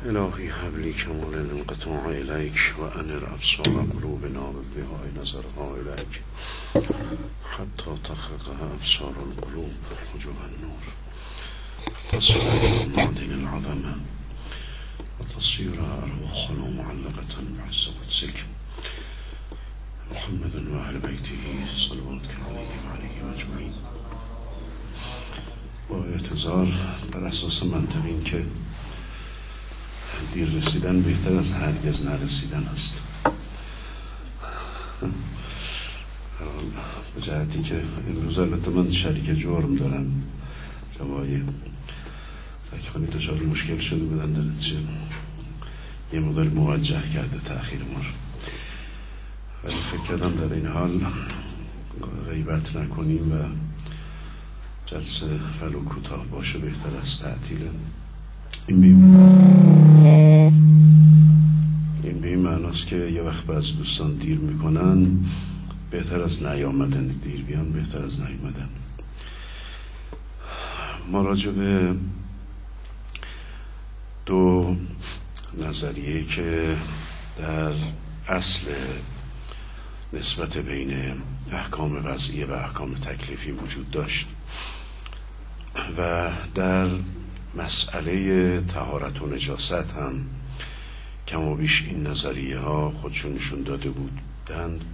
الهی حبلی کمال الانقطاع الیک و انر ابصار قلوبنا ببهای نظرها الیک حتی تخرقها ابصار القلوب وجوه النور تصير معدن العظمه وتصير أرواحنا معلقة بعز قدسك محمد و اهل بیته صلواتك علیه و علیهم اجمعین. با اعتذار بر اساس منطق این که دیر رسیدن بهتر از هرگز نرسیدن است، به جهتی که امروز البته من شریک جرم دارم، جماعی سکخانی دچار مشکل شده بودن، داره چه یه مقدار موجه کرده تأخیر ما رو، ولی فکر کردم در این حال غیبت نکنیم و جلسه ولو کوتاه باشه بهتر از تعطیل. این به این معناست که یه وقت بعض دوستان دیر میکنن، بهتر از نیامدن، دیر بیان بهتر از نیامدن. ما راجع به دو نظریه که در اصل نسبت بین احکام وضعیه و احکام تکلیفی وجود داشت و در مسئله طهارت و نجاست هم کم و بیش این نظریه ها خودشون نشون داده بودند.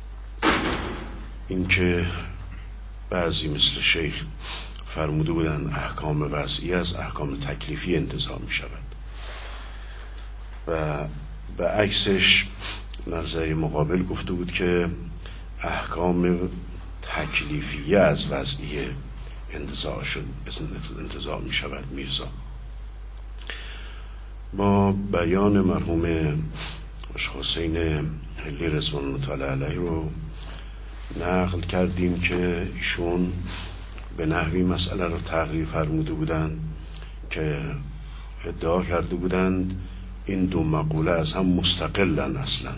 اینکه بعضی مثل شیخ فرموده بودند احکام وضعیه از احکام تکلیفی انتزاع می شود و به عکسش نظریه مقابل گفته بود که احکام تکلیفیه از وضعیه انتزاع می شود. میرزا ما بیان مرحوم حسین حلی رضوان الله تعالی علیه رو نقل کردیم که ایشون به نحوی مسئله رو تقریر فرموده بودند که ادعا کرده بودند این دو مقوله از هم مستقلن. اصلا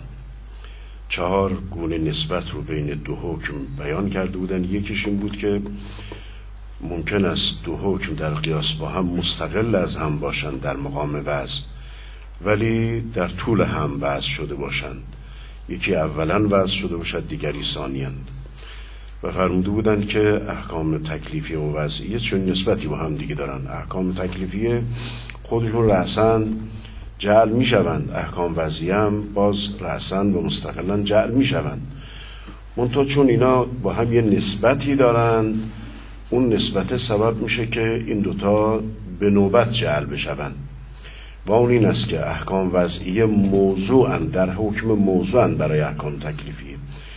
4 گونه نسبت رو بین دو حکم بیان کرده بودند. یکیش این بود که ممکن است دو حکم در قیاس با هم مستقل از هم باشند در مقام وضع، ولی در طول هم وضع شده باشند، یکی اولا وضع شده باشد دیگری ثانیاً. و فرموده بودند که احکام تکلیفی و وضعیه چون نسبتی با هم دیگه دارن، احکام تکلیفیه خودشون رأساً جعل می شوند، احکام وضعیه هم باز رأساً و مستقلاً جعل می شوند، منتها چون اینا با هم یه نسبتی دارند، اون نسبت سبب میشه که این دوتا به نوبت جعل بشوند و اون این است که احکام وضعیه موضوعاً در حکم موضوعاً برای احکام تکلیفیه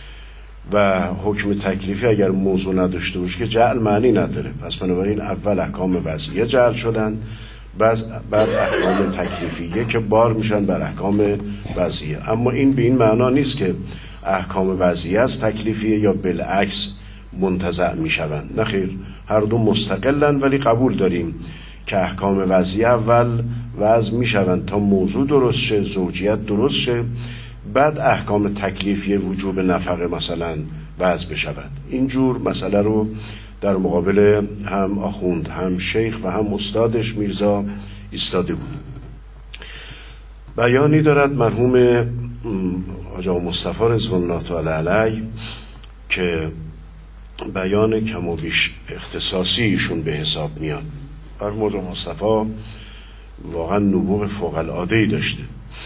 و حکم تکلیفی اگر موضوع نداشته باشه که جعل معنی نداره. پس بنابراین اول احکام وضعیه جعل شدن، بعد احکام تکلیفیه که بار میشن بر احکام وضعیه. اما این به این معنا نیست که احکام وضعیه از تکلیفیه یا بالعکس منتزع میشوند، نخیر، هر دو مستقلن، ولی قبول داریم که احکام وضعیه اول وضع میشوند تا موضوع درست شه، زوجیت درست شه، بعد احکام تکلیفی وجوب نفقه مثلا وضع بشود. اینجور مسئله رو در مقابل هم آخوند، هم شیخ و هم استادش میرزا ایستاده بود. بیانی دارد مرحوم حاج آقا مصطفی رضوان الله تعالی علیه که بیان کم و بیش اختصاصی ایشون به حساب میاد. مرحوم حاج آقا مصطفی واقعا نبوغ فوق العاده‌ای داشته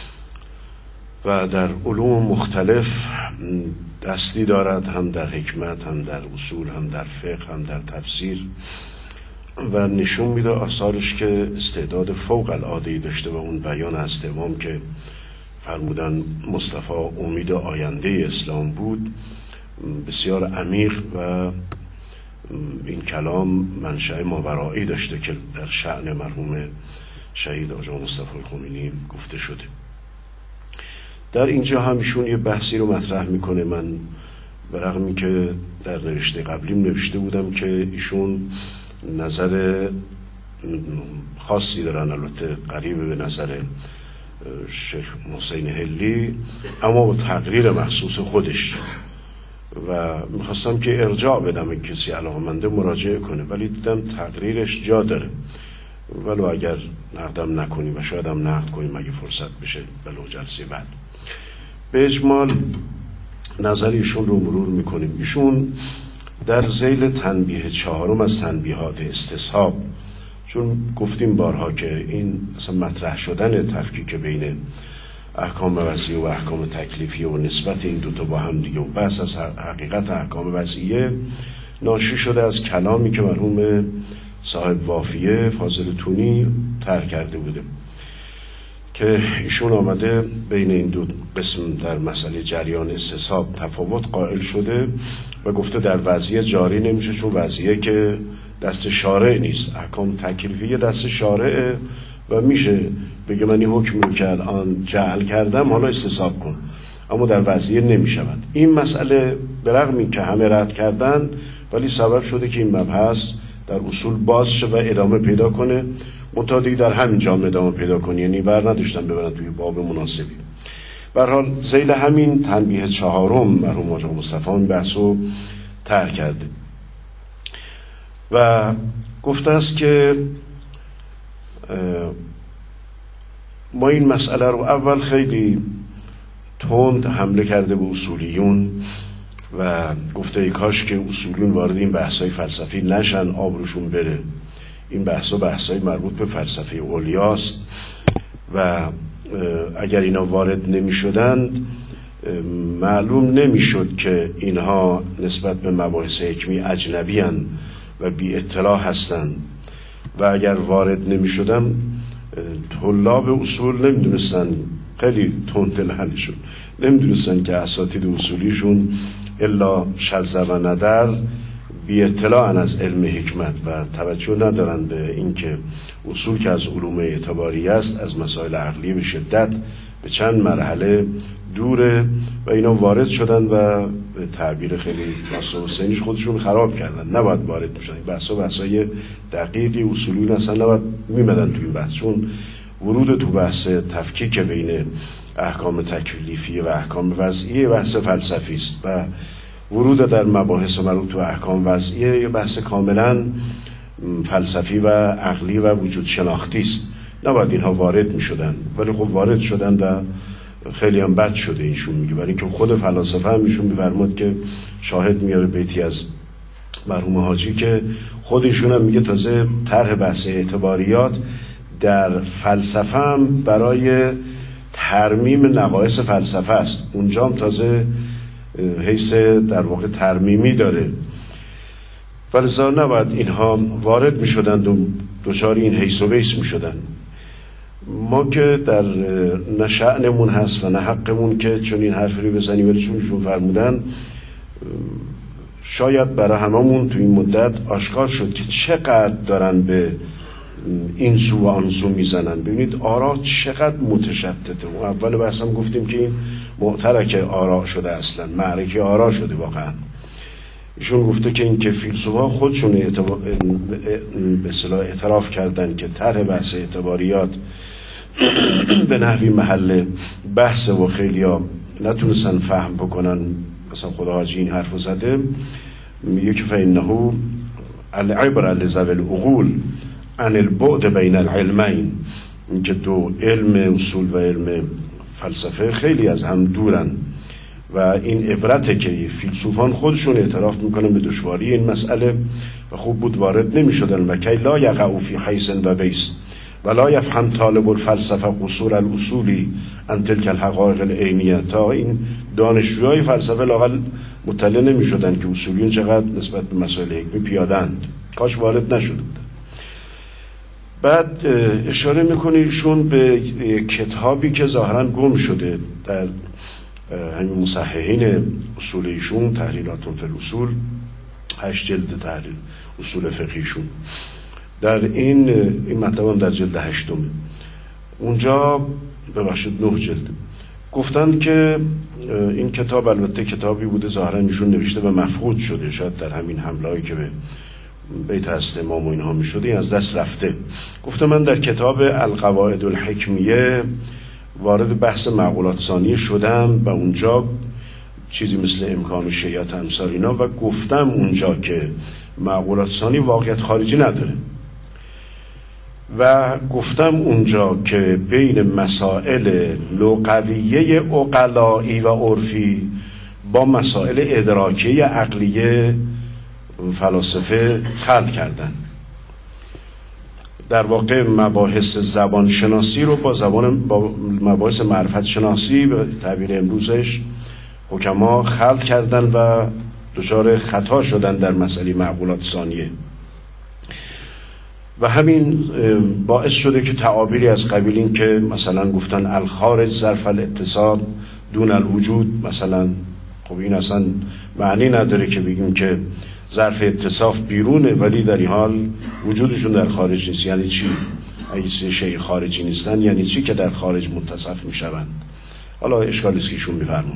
و در علوم مختلف دستی دارد، هم در حکمت، هم در اصول، هم در فقه، هم در تفسیر، و نشون میده آثارش که استعداد فوق العاده‌ای داشته و اون بیان است امام که فرمودن مصطفی امید آینده اسلام بود بسیار عمیق و این کلام منشأ ماورایی داشته که در شأن مرحوم شهید آقا مصطفی خمینی گفته شده. در اینجا همیشون یه بحثی رو مطرح میکنه. من برغم این که در نوشته قبلیم نوشته بودم که ایشون نظر خاصی دارن، البته قریب به نظر شیخ حسین حلی، اما با تقریر مخصوص خودش، و میخواستم که ارجاع بدم این کسی علاقمنده مراجعه کنه، ولی دیدم تقریرش جا داره ولو اگر نقدم نکنیم و شاید هم نقد کنیم اگه فرصت بشه ولو جلسه بعد. به اجمال نظر ایشون رو مرور میکنیم. ایشون در ذیل تنبیه 4 از تنبیهات استصحاب، چون گفتیم بارها که این مثلا مطرح شدن تفکیک بین احکام وضعیه و احکام تکلیفیه و نسبت این دوتا با هم دیگه و بحث از حقیقت احکام وضعیه ناشی شده از کلامی که مرحوم صاحب وافیه فاضل تونی طرح کرده بوده که ایشون آمده بین این دو قسم در مسئله جریان استصحاب تفاوت قائل شده و گفته در وضعیه جاری نمیشه چون وضعیه که دست شارع نیست، احکام تکلیفیه دست شارعه و میشه بگه من این حکم رو که الان جعل کردم حالا استصحاب کن، اما در وضعیه نمیشود. این مسئله به رغم این که همه رد کردن ولی سبب شده که این مبحث در اصول باز شه و ادامه پیدا کنه، منتها دیگه در همین جا ادامه پیدا کنه، یعنی بر نداشتن ببرن توی باب مناسبی. به هر حال ذیل همین تنبیه 4 مرحوم حاج مصطفی این بحثو طرح کرده و گفته است که ما این مسئله رو اول خیلی تند حمله کرده به اصولیون و گفته ای کاش که اصولیون وارد این بحثای فلسفی نشن، آبروشون بره. این بحثای مربوط به فلسفه اولیاست و اگر اینا وارد نمی شدند معلوم نمی شد که اینها نسبت به مباحث حکمی اجنبی هن و بی اطلاع هستند و اگر وارد نمی شدن طلاب اصول نمیدونستن، خیلی تند لحنشون نمیدونستن که اساتید اصولیشون الا شذ و ندر بی اطلاعن از علم حکمت و توجه ندارن به اینکه اصول که از علوم اعتباری است از مسائل عقلی به شدت به چند مرحله دوره و اینا وارد شدن و به تعبیر خیلی ناصر حسینیش خودشون خراب کردن. نباید وارد میشدن. بحثای دقیقی اصولی اصلا نباید میمدن تو این بحث، چون ورود تو بحث تفکیک بین احکام تکلیفی و احکام وضعیه بحث فلسفی است و ورود در مباحث مربوط تو احکام وضعیه یه بحث کاملا فلسفی و عقلی و وجود شناختی است. نباید اینها وارد میشدن، ولی خب وارد شدن و خیلی هم بد شده ایشون میگه، برای اینکه خود فلاسفه هم ایشون میفرماد که شاهد میاره بیتی از مرحوم حاجی که خود ایشون هم میگه تازه طرح بحث اعتباریات در فلسفه هم برای ترمیم نقایص فلسفه است، اونجا هم تازه حیث در واقع ترمیمی داره، ولذا نباید اینها وارد میشدند و دچار این حیث و بیس میشدن. ما که در نه شأنمون هست و نه حقمون که چون این حرفی رو بزنیم، ولی چون ایشون فرمودن شاید برای هممون تو این مدت آشکار شد که چقدر دارن به این سو و آن سو میزنن. ببینید آرا چقدر متشتته. اول بحثم گفتیم که این معترک آرا شده، اصلا معرکه آرا شده واقعا. ایشون گفته که این که فیلسوفا خودشون به اصطلاح اعتراف کردن که طرح بحث اعتباریات به نحوی محل بحث و خیلی ها نتونستن فهم بکنن. مثلا خدا حاجی این حرف زده، میگه که فإنه العبر لذوی العقول عن البعد بین العلمین، این که دو علم اصول و علم فلسفه خیلی از هم دورن و این عبرته که فیلسوفان خودشون اعتراف میکنن به دشواری این مسئله و خوب بود وارد نمیشدن و کی لا یقع فی حیث و بیس ولا یفهم طالب الفلسفه قصور الاصولی عن تلک الحقایق العینیه. تا این دانشجوهای فلسفه لااقل مطلع نمیشدن که اصولیون چقدر نسبت به مسائل حکمی پیادند، کاش وارد نشده بودن. بعد اشاره میکنه ایشون به کتابی که ظاهرا گم شده در همین مصححین اصول ایشون، تحریراتون فی الاصول، 8 جلد تحریر اصول فقهیشون، در این مطلب هم در جلد 8، اونجا ببخشید 9 جلد، گفتن که این کتاب البته کتابی بوده ظاهرا ایشون نوشته و مفقود شده، شاید در همین حملهایی که به بیت هست امام و اینها می شده این از دست رفته. گفته من در کتاب القواعد الحکمیه وارد بحث معقولات ثانیه شدم و اونجا چیزی مثل امکان شیعت امثال اینا و گفتم اونجا که معقولات ثانی واقعیت خارجی نداره و گفتم اونجا که بین مسائل لغویه عقلایی و عرفی با مسائل ادراکی عقلیه فلاسفه خلط کردن. در واقع مباحث زبان شناسی رو با مباحث معرفت شناسی به تعبیر امروزش حکما خلط کردن و دچار خطا شدن در مسئله معقولات ثانیه و همین باعث شده که تعابیری از قبیل این که مثلا گفتن الخارج ظرف الاتصال دون الوجود، مثلا خب این اصلا معنی نداره که بگیم که ظرف اتصاف بیرونه ولی در این حال وجودشون در خارج نیست. یعنی چی؟ اگه شیء خارجی نیستن یعنی چی که در خارج متصف میشوند؟ حالا اشکالی است که ایشون میفرمون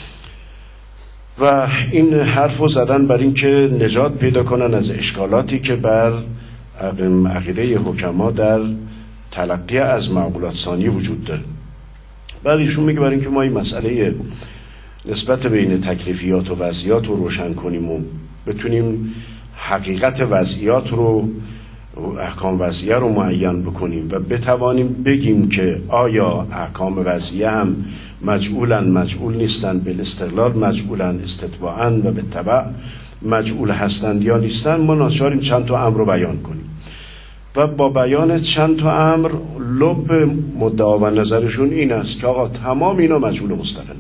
و این حرف رو زدن بر این که نجات پیدا کنن از اشکالاتی که بر عقیده حکما در تلقی از معقولات ثانیه وجود داره. بعد ایشون میگه برای اینکه ما این مسئله نسبت بین تکلیفیات و وضعیات رو روشن کنیم و بتونیم حقیقت وضعیات رو احکام وضعیه رو معین بکنیم و بتوانیم بگیم که آیا احکام وضعیه هم مجعول نیستند، بالاستقلال مجعولن، استتباعاً و بالتبع مجعول هستند یا نیستند، ما ناچاریم چند تا امر رو بیان کنیم و با بیان چند تا امر لب مدعا و نظرشون این است که آقا تمام اینا مجعول مستقلن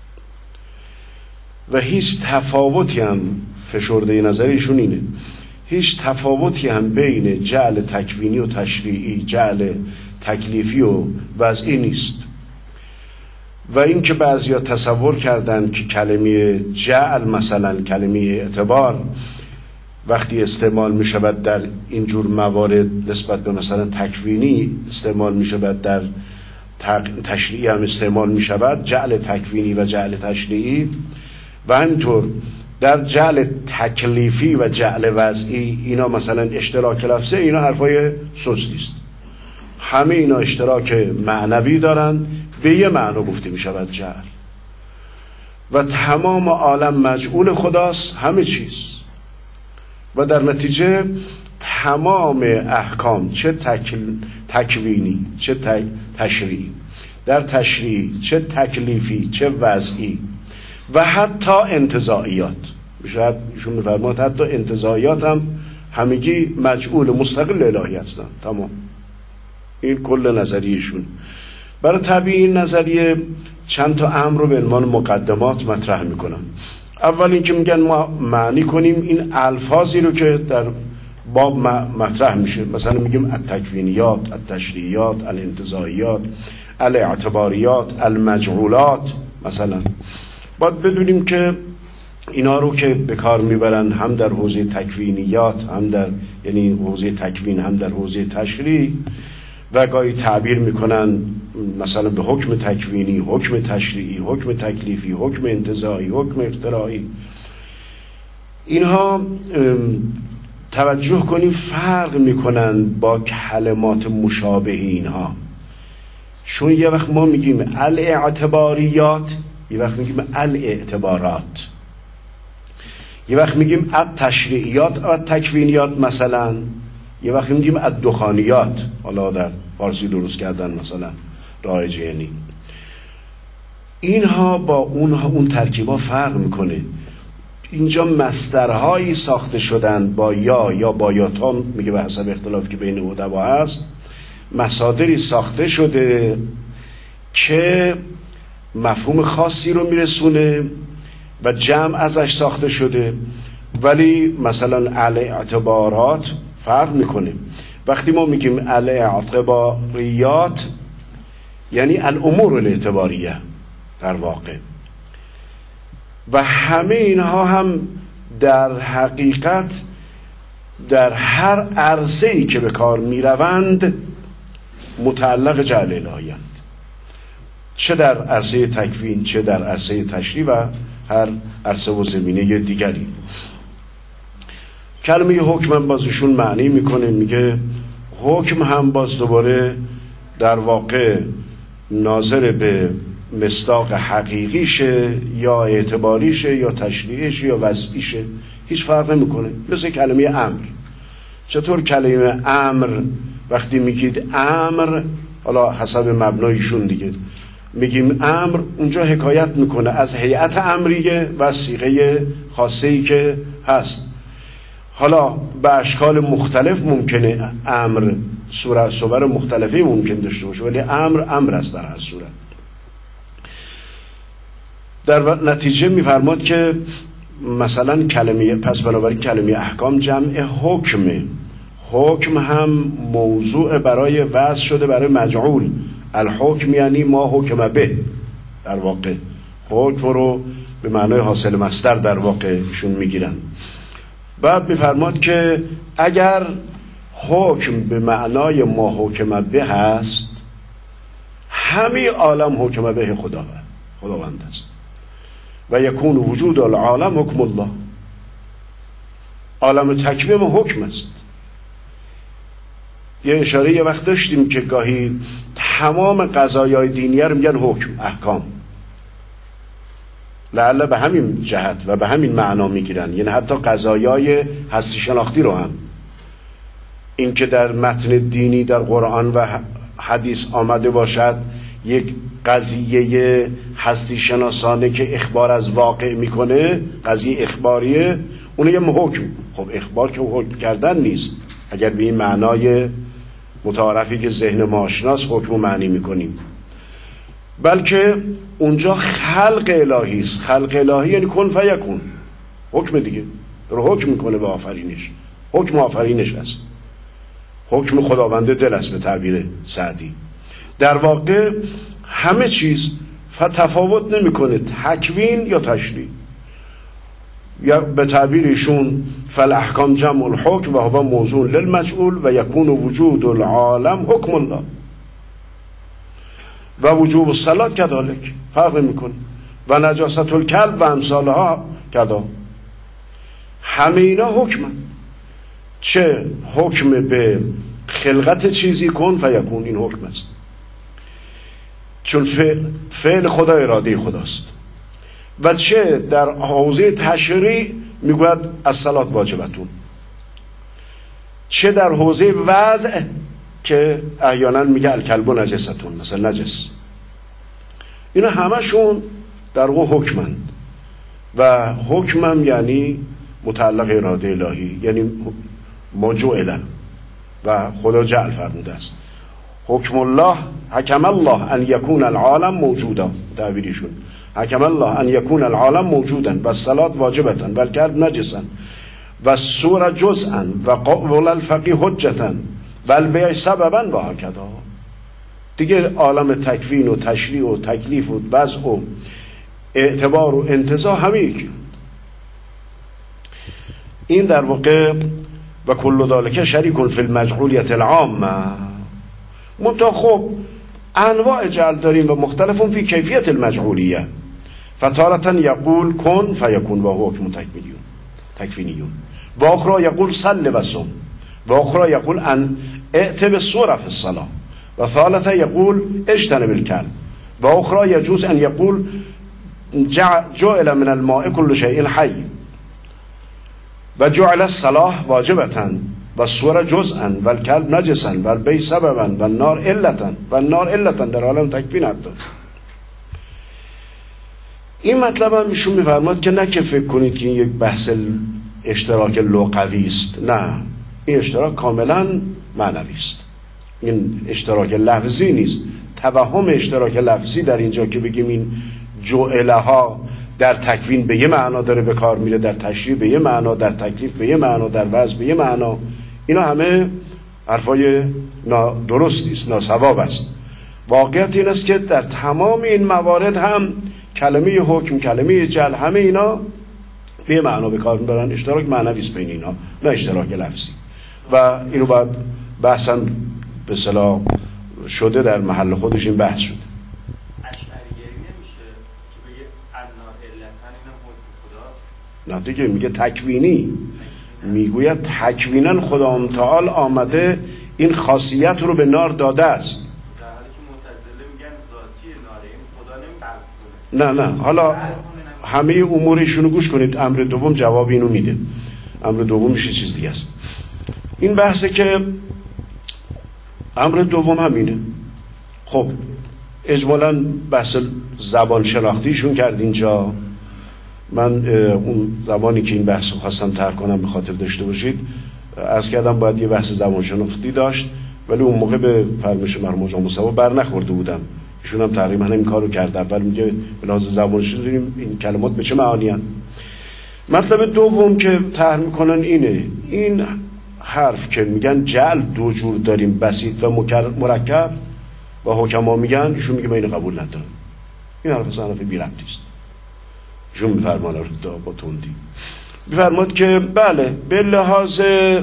و هیچ تفاوتی هم فشرده نظرشون اینه، هیچ تفاوتی هم بین جعل تکوینی و تشریعی، جعل تکلیفی و وضعی نیست. و این که بعضیا تصور کردن که کلمه جعل مثلا کلمه اعتبار وقتی استعمال می شود در اینجور موارد نسبت به مثلا تکوینی استعمال می شود، در تشریعی هم استعمال می شود، جعل تکوینی و جعل تشریعی، و همینطور در جعل تکلیفی و جعل وضعی اینا مثلا اشتراک لفظه، اینا حرفای سستی است. همه اینا اشتراک معنوی دارن، به یه معنا گفته می شود جعل و تمام عالم مجعول خداست، همه چیز، و در نتیجه تمام احکام چه تکوینی چه تشریعی، در تشریعی چه تکلیفی چه وضعی و حتی انتزاعیات، شاید ایشون می‌فرماد حتی انتزاعیات هم همگی مجعول مستقل الهی هستن. تمام این کل نظریهشون. برای تبیین این نظریه چند تا امر رو به عنوان مقدمات مطرح میکنم. اول این که میگن ما معنی کنیم این الفاظی رو که در باب مطرح میشه، مثلا میگیم التکوینیات، التشریعیات، الانتزاعیات، الاعتباریات، المجعولات، مثلا باید بدونیم که اینا رو که به کار میبرن هم در حوزه تکوینیات، هم در یعنی حوزه تکوین، هم در حوزه تشریع، و گاهی تعبیر میکنن مثلا به حکم تکوینی، حکم تشریعی، حکم تکلیفی، حکم انتزاعی، حکم اختراعی. اینها توجه کنیم فرق میکنن با کلمات مشابه اینها، چون یه وقت ما میگیم الاعتباریات، یه وقت میگیم الاعتبارات، یه وقت میگیم التشریعیات و تکوینیات، مثلا یه وقت میگیم الدخانیات، حالا در فارسی درست کردن مثلا رایج، یعنی اینها با اون ترکیبا فرق میکنه. اینجا مصدرهایی ساخته شدن با یا با یاتا، میگه به حسب اختلافی که بین ادبا هست، مصادری ساخته شده که مفهوم خاصی رو میرسونه و جمع ازش ساخته شده، ولی مثلا الاعتبارات فرق میکنه. وقتی ما میگیم الاعتباریات یعنی الامور الاعتباریه در واقع، و همه اینها هم در حقیقت در هر عرصه‌ای که به کار میروند متعلق جعل الهی‌اند، چه در عرصه تکوین، چه در عرصه تشریع و هر عرصه و زمینه دیگری. کلمه حکم هم بازشون معنی میکنه، میگه حکم هم باز دوباره در واقع ناظر به مصداق حقیقیشه یا اعتباریشه یا تشریعیشه یا وضعیشه، هیچ فرق نمیکنه. مثل کلمه امر، چطور کلمه امر وقتی میگید امر، حالا حسب مبنایشون دیگه میگیم امر، اونجا حکایت میکنه از هیئت امریه و صیغه خاصه‌ای که هست. حالا به اشکال مختلف ممکنه امر صور مختلفی ممکن داشته باشه، ولی امر است در هر صورت. در نتیجه میفرماد که مثلا کلمه، پس بنابراین کلمه احکام جمع حکمه. حکم هم موضوع برای وضع شده برای مجعول. الحکم یعنی ما حکم به، در واقع حکم رو به معنای حاصل مصدر در واقع ایشون میگیرن. بعد میفرماد که اگر حکم به معنای ما حکم به هست، همه عالم حکم به خداوند است. و یکون وجود العالم حکم الله. عالم تکوین حکم است. یه اشاره یه وقت داشتیم که گاهی تمام قضایای دینی رو میگن حکم، احکام، لعل به همین جهت و به همین معنا میگیرن. یعنی حتی قضایای هستی شناختی رو هم، این که در متن دینی در قرآن و حدیث آمده باشد یک قضیه هستی شناسانه که اخبار از واقع میکنه، قضیه اخباریه، اون یه حکم. خب اخبار که حکم کردن نیست، اگر به این معنای متعارفی که ذهن ما آشناس حکم و معنی میکنیم، بلکه اونجا خلق الهی است. خلق الهی یعنی کن فیکون، حکم دیگه، رو حکم میکنه به آفرینش. حکم آفرینش است، حکم خداوند دل است به تعبیر سعدی. در واقع همه چیز تفاوت نمیکنه، تکوین یا تشریع، یا به تعبیر ایشون فالاحکام جمع الحکم و هو موضوع للمجعول و یکون وجود العالم حکم الله و وجوب الصلاة کذالک، فرق میکنه، و نجاست الکلب و امثالها کذا. همه اینا حکمن. چه حکم به خلقت چیزی کن فیکون، این حکم است، چون فعل خدا اراده خداست. و چه در حوزه تشریع میگوید الصلاة واجبتون، چه در حوزه وضع که احیانا میگه الکلب نجستون، مثلا نجس. اینا همشون در واقع حکمند و حکمم یعنی متعلق اراده الهی، یعنی ما جعل و خدا جعل فرموده است. حکم الله، حکم الله ان یکون العالم موجودا، تعبیرشون حکم الله ان یکون العالم موجودا و الصلاة واجبتا و الکلب نجسا و السور جزءا و قول الفقی حجتا و البیع سببا و هکذا. دیگه عالم تکوین و تشریع و تکلیف و وضع و اعتبار و انتزاع همه یکی. این در واقع و کل ذالک شریک فی المجعولیت العامه. منتها خب انواع جعل داریم و مختلفون فی کیفیت المجعولیه. فتارة یقول کن فیکون و هو حکم تکوینیون و اخرى یقول صل و صم و اخرى یقول ان ائت بالصورة فی الصلاة و ثالثه یقول اجتنب الکلب و اخرى یجوز ان یقول جعل من الماء كل شيء حي و جعل الصلاة واجبة و الصور جزءا و الکلب نجسا و البیع سببا و النار علتا و النار علتا در عالم تکوین حتی. این مطلب هم ایشون میفرماد که نه که فکر کنید که این یک بحث اشتراک لغوی است، نه، این اشتراک کاملا معنوی است. این اشتراک لفظی نیست. توهم اشتراک لفظی در اینجا که بگیم این جعله ها در تکوین به یه معنا داره به کار میره، در تشریع به یه معنا، در تکلیف به یه معنا، در وضع به یه معنا، اینا همه حرفای درست نیست، ناصواب است. واقعیت این است که در تمام این موارد هم کلمه حکم، کلمه جعل، همه اینا به یه معنا به کار میبرن. اشتراک معنوی است بین اینا، نه اشتراک لفظی. و اینو بعد بحثا به اصطلاح شده، در محل خودش این بحث شده. نه دیگه، میگه تکوینی، میگوید تکوینن خدا متعال آمده این خاصیت رو به نار داده است. در حالی که معتزله میگن ذاتی ناره، این خدا نمی‌خلقه. نه حالا همه امورشونو گوش کنید. امر دوم جواب اینو میده. امر دومش چیز دیگه است. این بحثه که امر دوم همینه. خب اجمالاً بحث زبان شناختیشون کرد اینجا. من اون زبانی که این بحث رو خواستم طرح کنم به خاطر داشته باشید، عرض کردم باید یه بحث زبان شناختی داشت، ولی اون موقع به فرمایش مرحوم آقا مصطفی بر نخورده بودم. ایشون هم تقریبا این کارو کرد. اول میگه به لحاظ زبان شناختی این کلمات به چه معنی هستند. مطلب دوم که طرح میکنن اینه، این حرف که میگن جعل دو جور داریم، بسیط و مرکب، و حکما میگن، ایشون میگه من اینو قبول ندارم. این حرف اصلا حرف بی ربطی است. ایشون میفرمان با تندی میفرماد که بله به لحاظ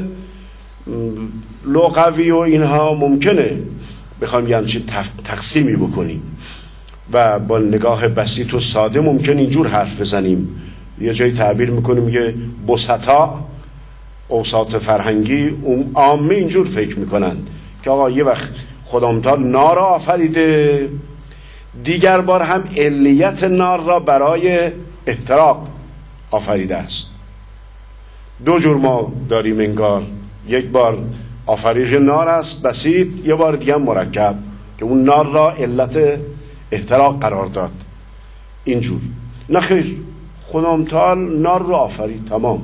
لغوی و اینها ممکنه بخوایم یه همچین تقسیمی بکنیم و با نگاه بسیط و ساده ممکن اینجور حرف بزنیم. یه جایی تعبیر میکنیم یه بسطا اوساط فرهنگی عامه اینجور فکر میکنن که آقا یه وقت خدامتال نار را آفریده، دیگر بار هم علیت نار را برای احتراق آفریده است. دو جور ما داریم انگار، یک بار آفریش نار است بسیط، یه بار دیگه هم مرکب که اون نار را علت احتراق قرار داد. اینجور نه خیر، خدامتال نار را آفرید، تمام.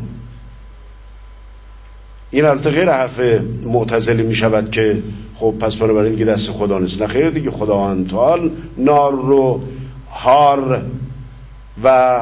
این البته غیر حرف معتزلی می شود که خب پس بنابراین دیگه دست خدا نیست. نه خیر دیگه، خداوند تعالی نار رو حار و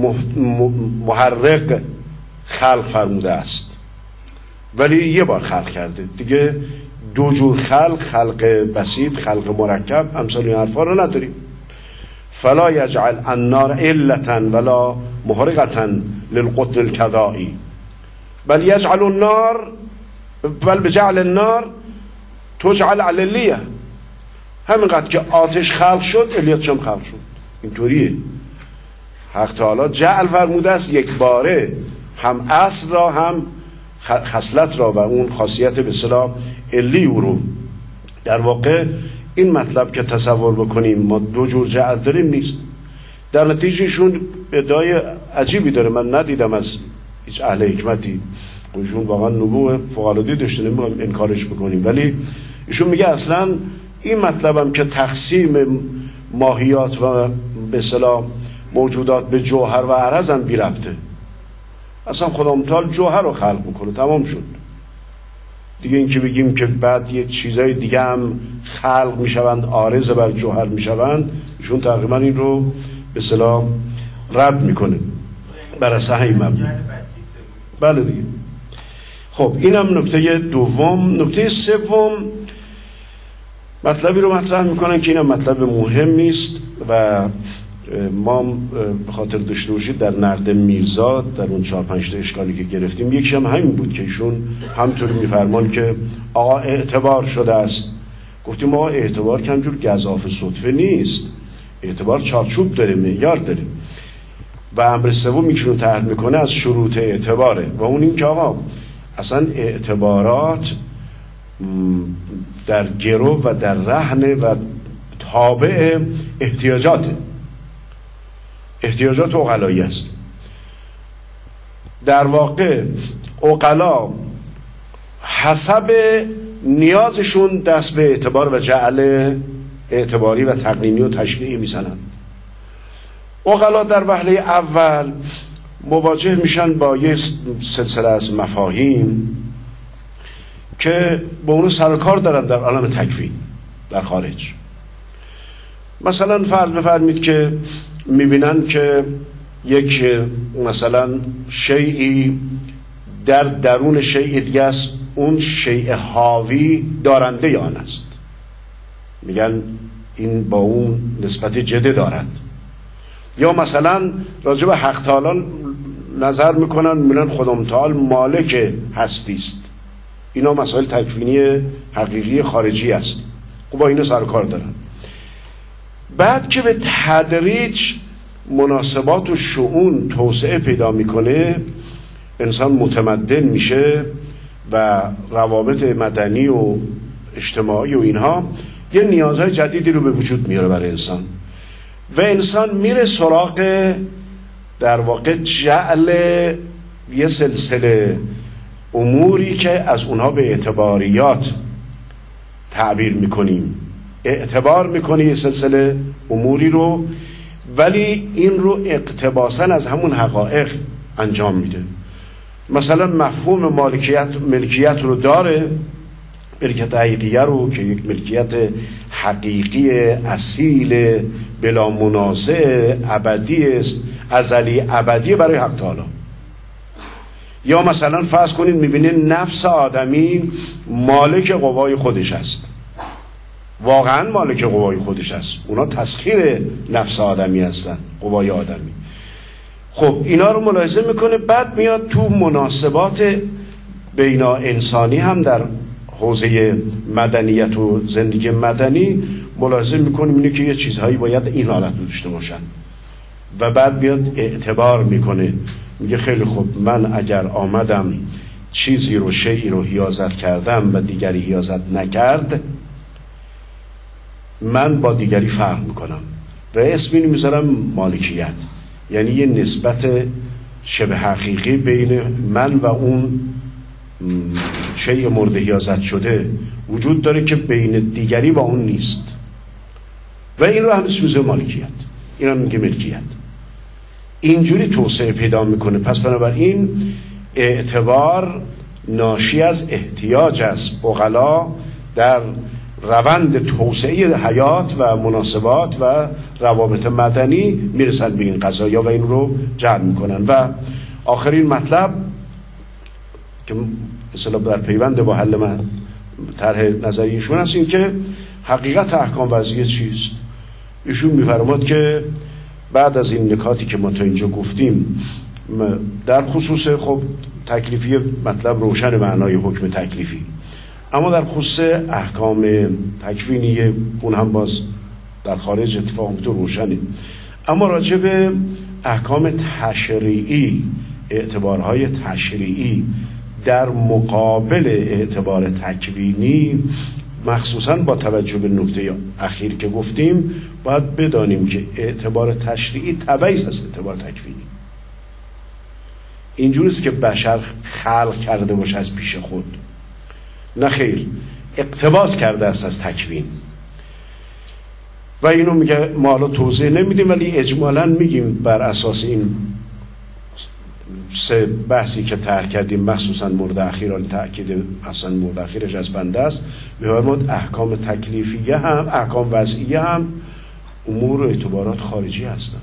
محرق خلق فرموده است، ولی یه بار خلق کرده دیگه. دو جور خلق بسیط، خلق مرکب، امثال این حرفا رو نداریم. فلا یجعل النار علتا ولا محرقتا للقتل الکذایی بل یجعل النار بل بجعل النار تجعل علیه. همینقدر که آتش خلق شد علیتش هم خلق شد. اینطوریه. حق تعالی جعل فرموده است یک باره، هم اصل را هم خصلت را و اون خاصیت به اصطلاح علی او رو. در واقع این مطلب که تصور بکنیم ما دو جور جعل داریم نیست. در نتیجه ایشون ادعای عجیبی داره، من ندیدم از هیچ اهل حکمتی. ایشون واقعا نبوغ فوق‌العاده داشته، نمی‌خوایم انکارش بکنیم، ولی ایشون میگه اصلا این مطلبم که تقسیم ماهیات و به اصطلاح موجودات به جوهر و عرض هم بی ربطه. اصلا خدامتال جوهر رو خلق میکنه، تمام شد دیگه. این که بگیم که بعد یه چیزای دیگه هم خلق میشوند، عارض بر جوهر میشوند، ایشون تقریبا این رو به اصطلاح رد میکنه بر اساس این مبنا. بله دیگه. خب اینم نکته دوم. نکته سوم مطلبی رو مطرح میکنن که اینم مطلب مهم نیست و ما به خاطر داشته باشید در نقد میرزا در اون 4-5 تا اشکالی که گرفتیم یکیش هم همین بود که ایشون همطوری میفرمان که آقا اعتبار شده است. گفتیم آقا اعتبار که همجور گزاف صدفه نیست، اعتبار چارچوب داره، معیار داره. و امر سوم میشون طرح میکنه از شروط اعتباره و اون این که آقا اصلا اعتبارات در گرو و در رهن و تابع احتیاجات عقلایی است. در واقع عقلا حسب نیازشون دست به اعتبار و جعل اعتباری و تقنینی و تشریعی میزنن. عقلا در وهله اول مواجه میشن با یه سلسله از مفاهیم که با اونو سرکار دارن در عالم تکوین در خارج. مثلا فرض بفرمید که میبینن که یک مثلا شیئی در درون شیء دیگه است، اون شیء حاوی دارنده آن است، میگن این با اون نسبت جده دارد. یا مثلا راجع به حق تعالی نظر میکنن، میبینن خدام تعالی مالک هستی است. اینا مسائل تکوینی حقیقی خارجی است. خب با اینا سر کار دارن. بعد که به تدریج مناسبات و شؤون توسعه پیدا میکنه، انسان متمدن میشه و روابط مدنی و اجتماعی و اینها یه نیازهای جدیدی رو به وجود میاره برای انسان و انسان میره سراغ در واقع جعل یه سلسله اموری که از اونها به اعتباریات تعبیر میکنیم، اعتبار میکنه یه سلسله اموری رو، ولی این رو اقتباساً از همون حقایق انجام میده. مثلا مفهوم ملکیت رو داره، ملکیت حقیقیه رو که یک ملکیت حقیقی اصیل بلا منازع ابدی است، ازلی ابدی برای حق تعالی. یا مثلا فرض کنید میبینید نفس آدمی مالک قوای خودش است، واقعا مالک قوای خودش است، اونا تسخیر نفس آدمی هستن، قوای آدمی. خب اینا رو ملاحظه میکنه، بعد میاد تو مناسبات بینا انسانی هم در حوزه مدنیت و زندگی مدنی ملاحظه میکنیم اینه که یه چیزهایی باید این حالت رو داشته باشن و بعد بیاد اعتبار میکنه، میگه خیلی خوب، من اگر آمدم چیزی رو، شیئی رو حیازت کردم و دیگری حیازت نکرد، من با دیگری فرق میکنم و اسم اینو میذارم مالکیت. یعنی یه نسبت شبه حقیقی بین من و اون شیء مورد حیازت شده وجود داره که بین دیگری با اون نیست و این رو هم اسم مالکیت، این هم میگه ملکیت. اینجوری توسعه پیدا میکنه. پس بنابراین اعتبار ناشی از احتیاج است. عقلا در روند توسعه حیات و مناسبات و روابط مدنی میرسن به این قضایا و این رو جمع میکنن. و آخرین مطلب که مثلا در پیوند با حل طرح نظری ایشون هست، این که حقیقت احکام وضعیه چیست. ایشون میفرماد که بعد از این نکاتی که ما تا اینجا گفتیم در خصوص خب تکلیفی مطلب روشن معنای حکم تکلیفی، اما در خصوص احکام تکوینی اون هم باز در خارج اتفاق تو روشنه. اما راجع به احکام تشریعی، اعتبارهای تشریعی در مقابل اعتبار تکوینی، مخصوصا با توجه به نکته اخیر که گفتیم، باید بدانیم که اعتبار تشریعی تبعیض است اعتبار تکوینی. اینجوریست که بشر خلق کرده باشه از پیش خود، نه خیر، اقتباس کرده است از تکوین. و اینو میگه ما حالا توضیح نمیدیم ولی اجمالاً میگیم بر اساس این سه بحثی که طرح کردیم، مخصوصا مورد اخیر، تأکید اصلا مورد اخیرش از بنده است، می‌فرماید احکام تکلیفیه هم، احکام وضعیه هم امور و اعتبارات خارجی هستن.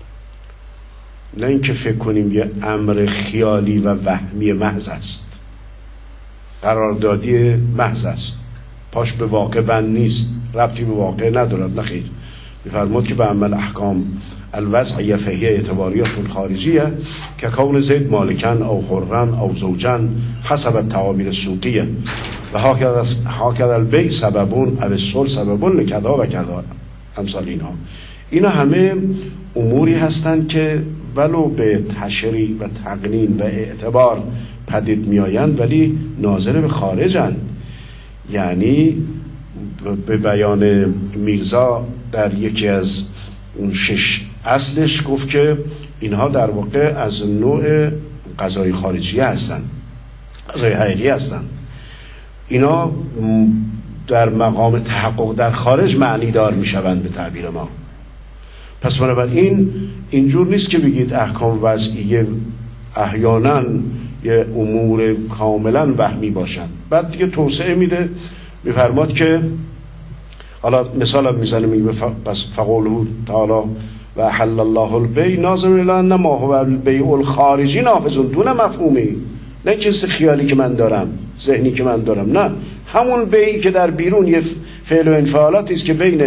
نه اینکه فکر کنیم یه امر خیالی و وهمی محض است، قراردادی محض است، پاش به واقع بند نیست، ربطی به واقع ندارد. نخیر، می‌فرماید که به عمل احکام الوضعیه فهیه اعتباریات خارجیه که کون زید مالکن او حرن او زوجن حسب تعابیر سوقیه و هاکد البیع سببون او الصلح سببون لکذا و کذا امثال اینها. اینا همه اموری هستند که ولو به تشریع و تقنین و اعتبار پدید میآیند ولی ناظر به خارجند. یعنی به بیان میرزا در یکی از اون 6 اصلش گفت که اینها در واقع از نوع قضای خارجی هستن، قضای حقیقی هستن. اینا در مقام تحقق در خارج معنی دار می شوند به تعبیر ما. پس بنابراین اینجور نیست که بگید احکام وضعیه احیانا یه امور کاملا وهمی باشن. بعد دیگه توسعه میده، میفرماد که حالا مثال هم میزنه، میگه پس فقوله تعالی و احل الله البیع ناظر الی ان ما هو البیع الخارجی نافذ دون مفهومی. نه چیز خیالی که من دارم، ذهنی که من دارم، نه، همون بیعی که در بیرون یه فعل و انفعالاتی است که بین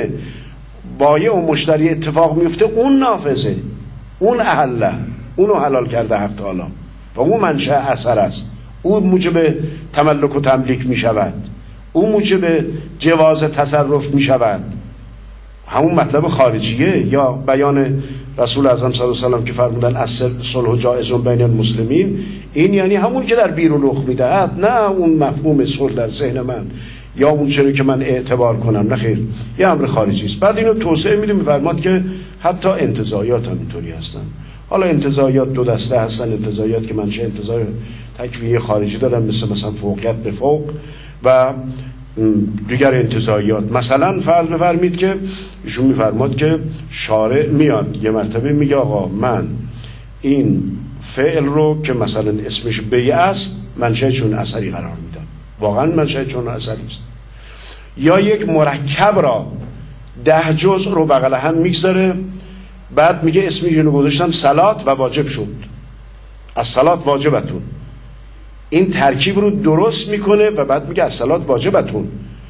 بایع و مشتری اتفاق میفته، اون نافذه، اون احله، اونو حلال کرده حق تعالی و اون منشأ اثر است، اون موجب تملک و تملیک می شود، اون موجب جواز تصرف می شود. همون مطلب خارجیه. یا بیان رسول اعظم صلی الله علیه و سلم که فرمودن الصلح جائز بین المسلمین، این یعنی همون که در بیرون رخ میدهد، نه اون مفهوم صلح در ذهن من یا اون چیزی که من اعتبار کنم، نه خیر، یه امر خارجی است. بعد اینو توسعه میدیم، میفرماد که حتی انتزاعات هم اینطوری هستن. حالا انتزاعات دو دسته هستن، انتزاعات که منشأ انتزاع تکوینی خارجی دارن، مثلا فوقیت به فوق، و دیگر انتزاعیات. مثلا فرض بفرمید که ایشون میفرماد که شارع میاد یه مرتبه میگه آقا من این فعل رو که مثلا اسمش بیع است منشأ چون اثری قرار میدم، واقعا منشأ چون اثری است. یا یک مرکب را 10 جزء رو بغل هم میگذاره، بعد میگه اسم اینو گذاشتم صلات و واجب شد، از صلات واجبتون. این ترکیب رو درست میکنه و بعد میگه از صلات واجبتون.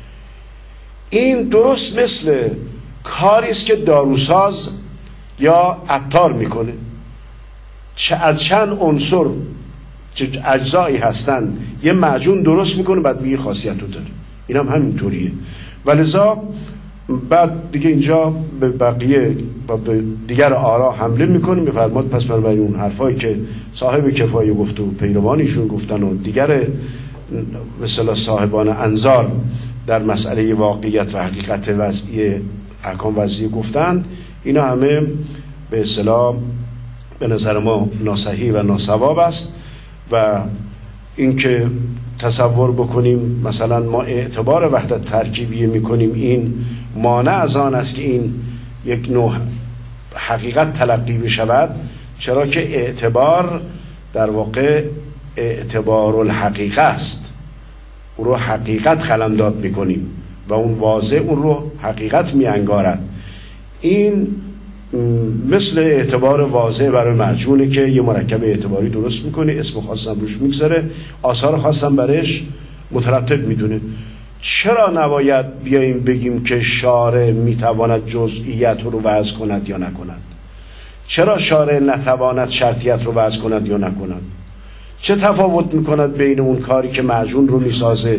این درست مثل کاری است که داروساز یا عطار میکنه، از چند عنصر که اجزایی هستن یه معجون درست میکنه، بعد میگه خاصیت رو داره. این هم همینطوریه. ولذا بعد دیگه اینجا به بقیه و به دیگر آرا حمله میکنیم. میفرماد پس بنابراین اون حرفایی که صاحب کفایه گفت و پیروانیشون گفتن و دیگر به اصطلاح صاحبان انظار در مسئله واقعیت و حقیقت وضعی احکام وضعی گفتند، اینا همه به اصطلاح به نظر ما ناصحیح و ناصواب است. و اینکه تصور بکنیم مثلا ما اعتبار وحدت ترکیبیه میکنیم، این مانع از آن است که این یک نوع حقیقت تلقی بشود، چرا که اعتبار در واقع اعتبار الحقیقه است، او رو حقیقت قلمداد میکنیم و اون واضح اون رو حقیقت میانگارد. این مثل اعتبار واضح برای معجونه که یه مرکب اعتباری درست میکنه، اسم خاصم روش میگذاره، آثار خاصم برش مترتب میدونه. چرا نباید بیاییم بگیم که شارع میتواند جزئیت رو وضع کند یا نکند؟ چرا شارع نتواند شرطیت رو وضع کند یا نکند؟ چه تفاوت میکند بین اون کاری که معجون رو میسازه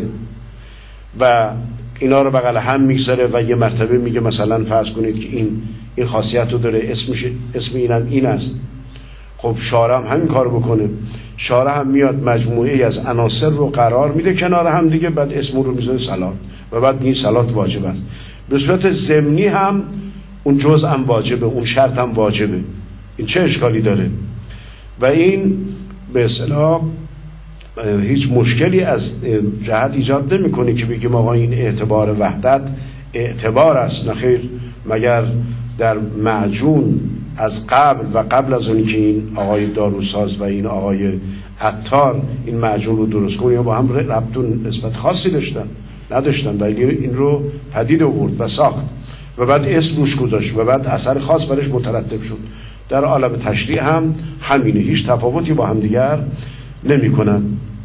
و اینا رو بغل هم میگذاره و یه مرتبه میگه مثلا فرض کنید که این خاصیت رو داره، اسم اینم این است. خب شارع هم همین کار بکنه. شارع هم میاد مجموعه از عناصر رو قرار میده کنار هم دیگه، بعد اسم رو میذاره صلات و بعد میگه صلات واجب است. به صورت ضمنی هم اون جزء هم واجبه، اون شرط هم واجبه. این چه اشکالی داره؟ و این به اصطلاح هیچ مشکلی از جهت ایجاد نمیکنه که بگیم آقا این اعتبار وحدت اعتبار است. نخیر، مگر در معجون از قبل از اونی که این آقای داروساز و این آقای عطار این معجون رو درست کنن یا با هم ربط و نسبت خاصی نداشتن، ولی این رو پدید آورد و ساخت و بعد اسم روش گذاشت و بعد اثر خاص برش مترتب شد. در عالم تشریع هم همینه، هیچ تفاوتی با هم دیگر نمی کنن.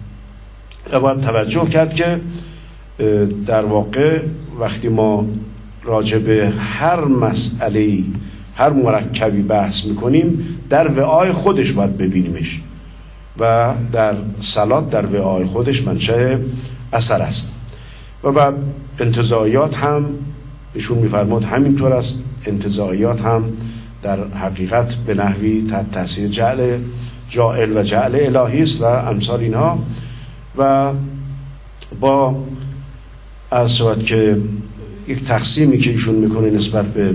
و باید توجه کرد که در واقع وقتی ما راجع به هر مسئله هر مرکبی بحث میکنیم در وعای خودش باید ببینیمش و در صلات در وعای خودش منشأ اثر است. و بعد انتزاعیات هم ایشون میفرماد همینطور است. انتزاعیات هم در حقیقت به نحوی تحت تاثیر جعل و جعل الهی است و امثال اینها. و با عرض شود که یک تقسیمی که ایشون میکنه نسبت به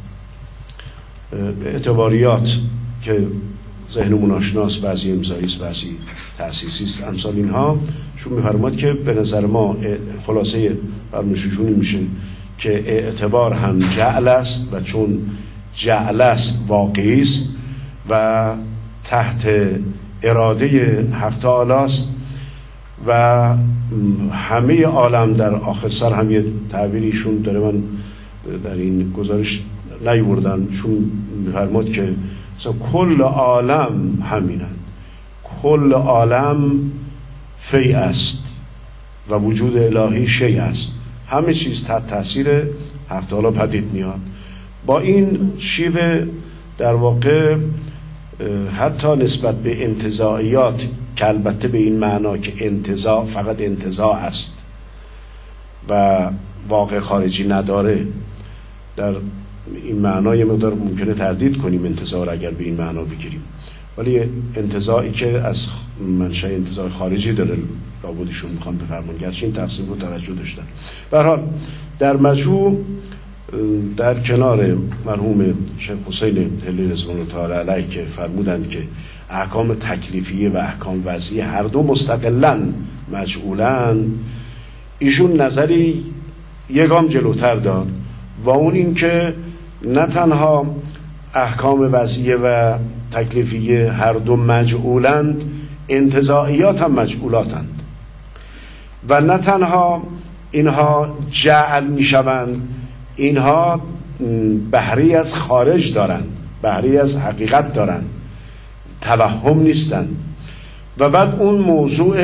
اعتباریات که ذهنمون آشناست، بعضی امضایی است بعضی تأسیسی است، امثال اینها، شون میفرماد که به نظر ما خلاصه فرمایششون میشه که اعتبار هم جعل است و چون جعل است واقعی است و تحت اراده حق تعالی است و همه عالم در آخر سر هم یه تعبیریشون داره، من در این گزارش نیوردن، چون میفرماد که کل عالم همینند، کل عالم فی است و وجود الهی شیء است، همه چیز تحت تاثیر حق تعالی پدید میاد. با این شیوه در واقع حتی نسبت به انتزاعیات که البته به این معنا که انتزاع فقط انتزاع است و واقع خارجی نداره، در این معنا یه مقدار ممکنه تردید کنیم انتزاع اگر به این معنا بگیریم، ولی انتزاعی که از منشأ انتزاع خارجی داره لابدشون میخوام بفرمون، گرچه این تقسیم رو توجه داشتن. به هر حال در مجموع در کنار مرحوم شیخ حسین هلی رضوان الله تعالی علیه که فرمودند که احکام تکلیفیه و احکام وضعی هر دو مستقلاً مجعولند، ایشون نظری یکم جلوتر داد و اون این که نه تنها احکام وضعیه و تکلیفیه هر دو مجعولند، انتزاعیات هم مجعولاتند و نه تنها اینها جعل می شوند، اینها بهره از خارج دارند، بهره از حقیقت دارند، توهم نیستند. و بعد اون موضوع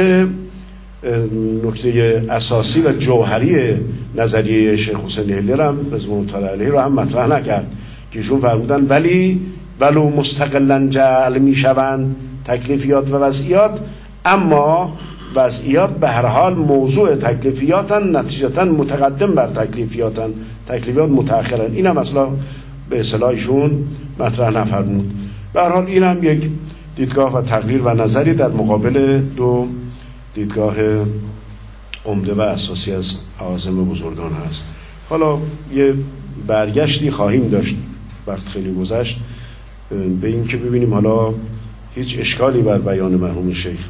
نکته اساسی و جوهری نظریه شیخ حسین حلی رضوان الله تعالی علیه رو هم مطرح نکرد که ایشون فرمودن ولی ولو مستقلا جعل می شوند تکلیفیات و وضعیات، اما وضعیات به هر حال موضوع تکلیفیاتن، نتیجتا متقدم بر تکلیفیاتن، تکلیفیات متأخرن. این هم اصلا به اصطلاحشون مطرح نفرمود. به هر حال این هم یک دیدگاه و تقریر و نظری در مقابل دو دیدگاه عمده و اساسی از اعاظم بزرگان هست. حالا یه برگشتی خواهیم داشت، وقت خیلی گذشت، به این که ببینیم حالا هیچ اشکالی بر بیان مرحوم شیخ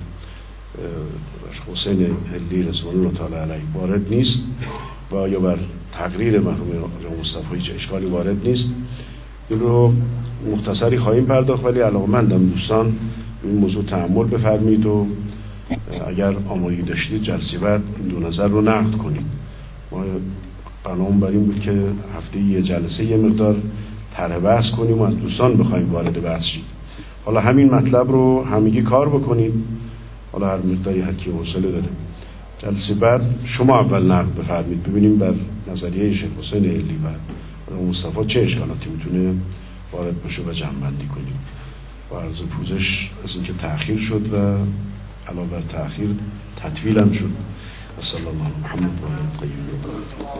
حسین حلی رضوان الله تعالی علیه وارد نیست و یا بر تقریر مرحوم آقا مصطفی هیچ اشکالی وارد نیست. این رو مختصری خواهیم پرداخت، ولی علاقه‌مندم دوستان این موضوع تأمل بفرمایید و اگر آمادگی داشتید جلسه بعد این دو نظر رو نقد کنید. ما بنامون بر این بود که هفته یه جلسه یه مقدار طرح بحث کنیم و از دوستان بخوایم وارد بحث شید. حالا همین مطلب رو همگی کار بکنید، حالا هر مقداری هر کی حوصله داره. جلسه بعد شما اول نقد بفرمایید ببینیم بر نظریه شیخ حسین حلی و مصطفی چه اشکالاتی میتونه وارد بشه و جمع‌بندی کنیم. با عرض پوزش از اینکه تأخیر شد و علاوه بر تأخیر تطویل هم شد. صلی الله علیه محمد و علیه الطیبین.